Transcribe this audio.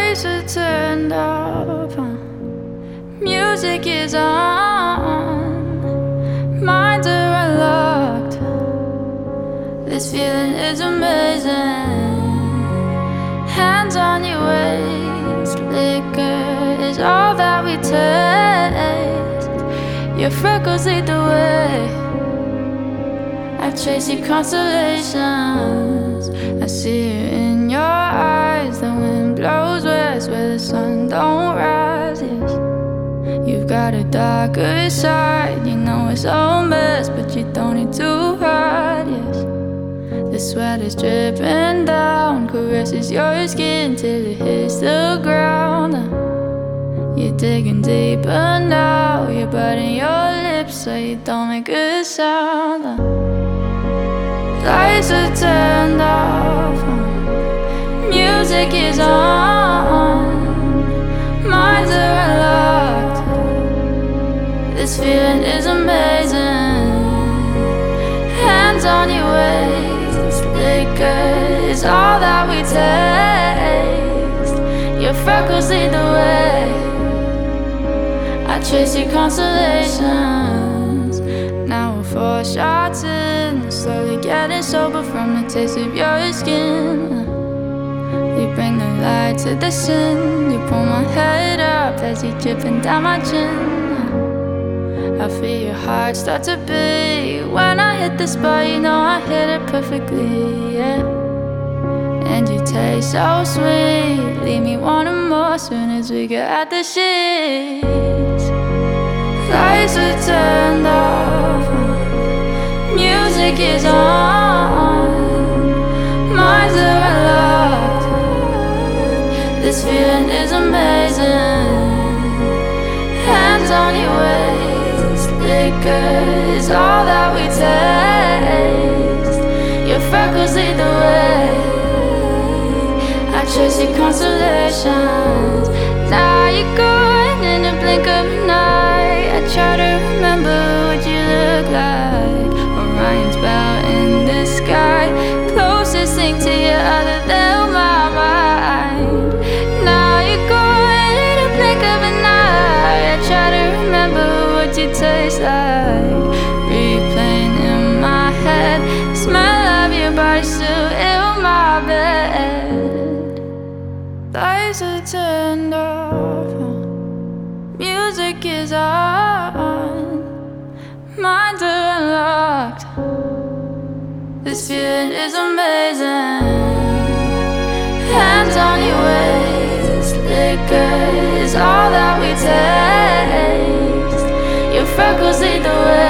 Lights are turned off, music is on, minds are unlocked. This feeling is amazing. Hands on your waist, liquor is all that we taste. Your freckles lead the way. I chase your constellations. I see it in your eyes. The wind blows west where the sun don't rise. Yes, you've got a darker side. You know it's all mess, but you don't need to hide. Yes, the sweat is dripping down, caresses your skin till it hits the ground. You're digging deeper now. You're biting your lips so you don't make a sound. Lights are turned off, music is on, minds are unlocked. This feeling is amazing. Hands on your waist, liquor is all that we taste. Your freckles lead the way. I chase your constellations. Now we're 4 shots in, slowly getting sober from the taste of your skin. We bring the light to the sin. You pull my head up as you dripping down my chin. I feel your heart start to beat. When I hit the spot, you know I hit it perfectly, yeah. And you taste so sweet, leave me wanting more soon as we get at the sheets. Lights are turned off, music is on, minds are unlocked. This feeling is amazing. Hands on your waist, liquor is all that we taste. Your freckles lead the way. I chase your constellations. Now you're gone in the blink of an eye. I try to remember what you look like. Orion's belt in the sky, closest thing to you other than my mind. Now you're gone in the blink of an eye. I try to remember what you taste like. Replaying in my head, smell of your body still in my bed. Lights are turned off, music is on, minds are unlocked. This feeling is amazing. Hands on your waist, liquor is all that we taste. Your freckles lead the way.